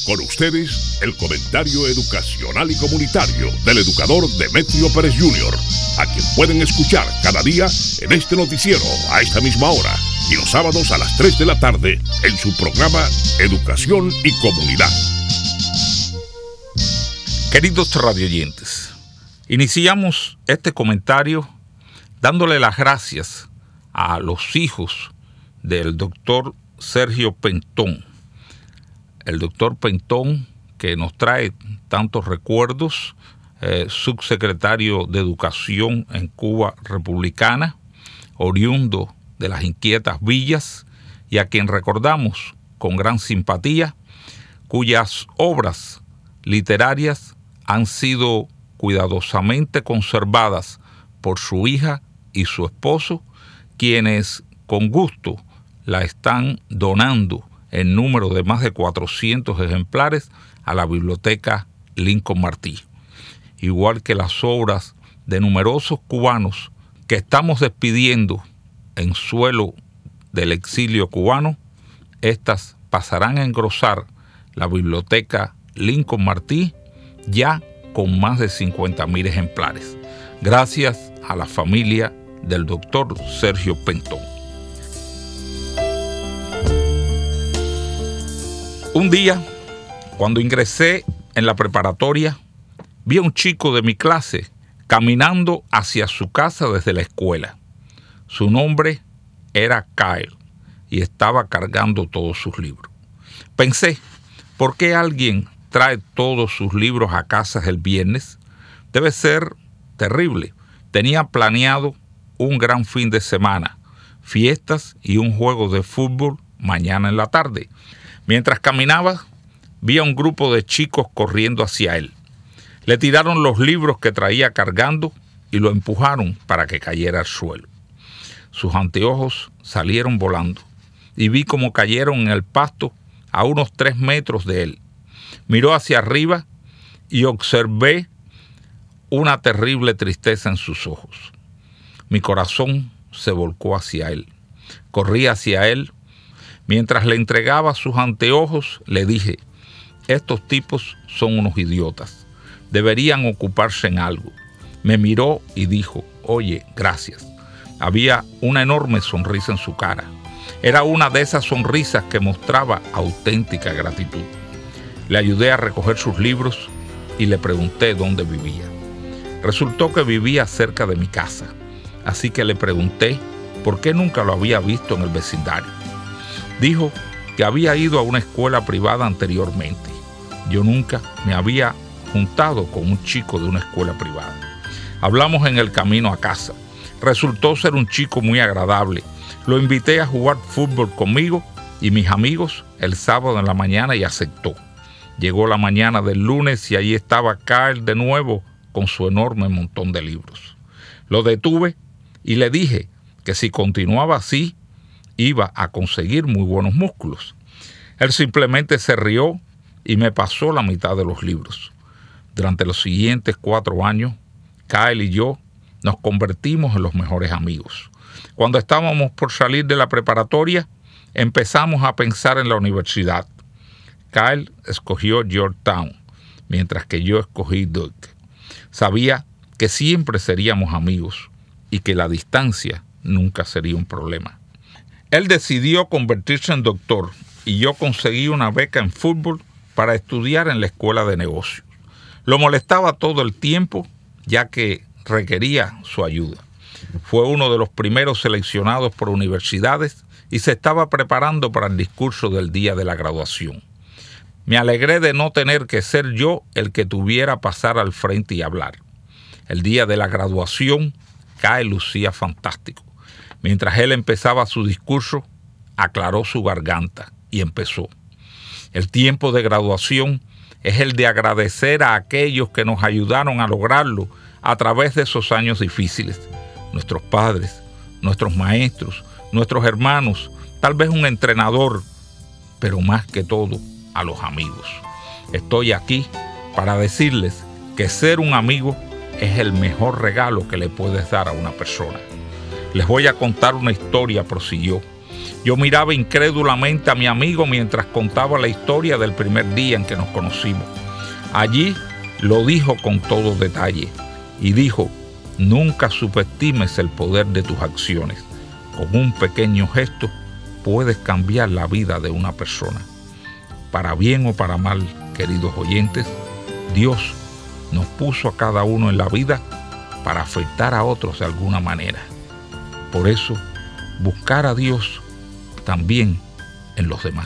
Con ustedes, el comentario educacional y comunitario del educador Demetrio Pérez Jr., a quien pueden escuchar cada día en este noticiero a esta misma hora y los sábados a las 3 de la tarde en su programa Educación y Comunidad. Queridos radioyentes, iniciamos este comentario dándole las gracias a los hijos del doctor Sergio Pentón. El doctor Pentón, que nos trae tantos recuerdos, subsecretario de Educación en Cuba republicana, oriundo de las inquietas villas, y a quien recordamos con gran simpatía, cuyas obras literarias han sido cuidadosamente conservadas por su hija y su esposo, quienes con gusto la están donando en número de más de 400 ejemplares a la Biblioteca Lincoln Martí. Igual que las obras de numerosos cubanos que estamos despidiendo en suelo del exilio cubano, estas pasarán a engrosar la Biblioteca Lincoln Martí ya con más de 50,000 ejemplares, gracias a la familia del doctor Sergio Pentón. Un día, cuando ingresé en la preparatoria, vi a un chico de mi clase caminando hacia su casa desde la escuela. Su nombre era Kyle y estaba cargando todos sus libros. Pensé, ¿por qué alguien trae todos sus libros a casa el viernes? Debe ser terrible. Tenía planeado un gran fin de semana, fiestas y un juego de fútbol mañana en la tarde. Mientras caminaba, vi a un grupo de chicos corriendo hacia él. Le tiraron los libros que traía cargando y lo empujaron para que cayera al suelo. Sus anteojos salieron volando y vi cómo cayeron en el pasto a unos 3 metros de él. Miró hacia arriba y observé una terrible tristeza en sus ojos. Mi corazón se volcó hacia él. Corrí hacia él. Mientras le entregaba sus anteojos, le dije, estos tipos son unos idiotas. Deberían ocuparse en algo. Me miró y dijo, oye, gracias. Había una enorme sonrisa en su cara. Era una de esas sonrisas que mostraba auténtica gratitud. Le ayudé a recoger sus libros y le pregunté dónde vivía. Resultó que vivía cerca de mi casa, así que le pregunté por qué nunca lo había visto en el vecindario. Dijo que había ido a una escuela privada anteriormente. Yo nunca me había juntado con un chico de una escuela privada. Hablamos en el camino a casa. Resultó ser un chico muy agradable. Lo invité a jugar fútbol conmigo y mis amigos el sábado en la mañana y aceptó. Llegó la mañana del lunes y allí estaba Kyle de nuevo con su enorme montón de libros. Lo detuve y le dije que si continuaba así, iba a conseguir muy buenos músculos. Él simplemente se rió y me pasó la mitad de los libros. Durante los siguientes 4 años, Kyle y yo nos convertimos en los mejores amigos. Cuando estábamos por salir de la preparatoria, empezamos a pensar en la universidad. Kyle escogió Georgetown, mientras que yo escogí Duke. Sabía que siempre seríamos amigos y que la distancia nunca sería un problema. Él decidió convertirse en doctor y yo conseguí una beca en fútbol para estudiar en la escuela de negocios. Lo molestaba todo el tiempo, ya que requería su ayuda. Fue uno de los primeros seleccionados por universidades y se estaba preparando para el discurso del día de la graduación. Me alegré de no tener que ser yo el que tuviera que pasar al frente y hablar. El día de la graduación, Kyle lucía fantástico. Mientras él empezaba su discurso, aclaró su garganta y empezó. El tiempo de graduación es el de agradecer a aquellos que nos ayudaron a lograrlo a través de esos años difíciles. Nuestros padres, nuestros maestros, nuestros hermanos, tal vez un entrenador, pero más que todo, a los amigos. Estoy aquí para decirles que ser un amigo es el mejor regalo que le puedes dar a una persona. Les voy a contar una historia, prosiguió. Yo miraba incrédulamente a mi amigo mientras contaba la historia del primer día en que nos conocimos. Allí lo dijo con todo detalle y dijo: nunca subestimes el poder de tus acciones. Con un pequeño gesto puedes cambiar la vida de una persona. Para bien o para mal, queridos oyentes, Dios nos puso a cada uno en la vida para afectar a otros de alguna manera. Por eso, buscar a Dios también en los demás.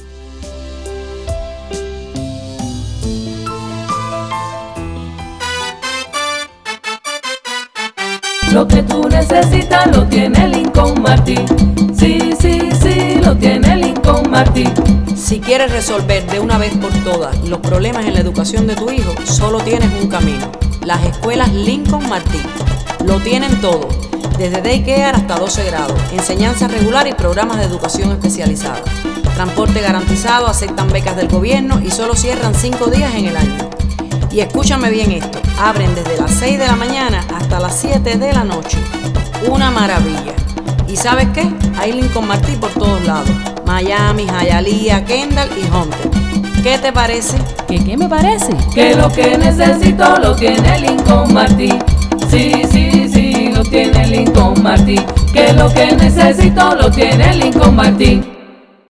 Lo que tú necesitas lo tiene Lincoln Martin. Sí, sí, sí, lo tiene Lincoln Martin. Si quieres resolver de una vez por todas los problemas en la educación de tu hijo, solo tienes un camino: las escuelas Lincoln Martin. Lo tienen todo, desde daycare hasta 12 grados, enseñanza regular y programas de educación especializada. Transporte garantizado, aceptan becas del gobierno y solo cierran 5 días en el año. Y escúchame bien esto, abren desde las 6 de la mañana hasta las 7 de la noche. Una maravilla. ¿Y sabes qué? Hay Lincoln Martin por todos lados: Miami, Hialeah, Kendall y Hunter. ¿Qué te parece? ¿Qué me parece? Que lo que necesito lo tiene Lincoln Martin. Sí, sí, sí, lo tiene Lincoln Martin. Que lo que necesito lo tiene Lincoln Martin.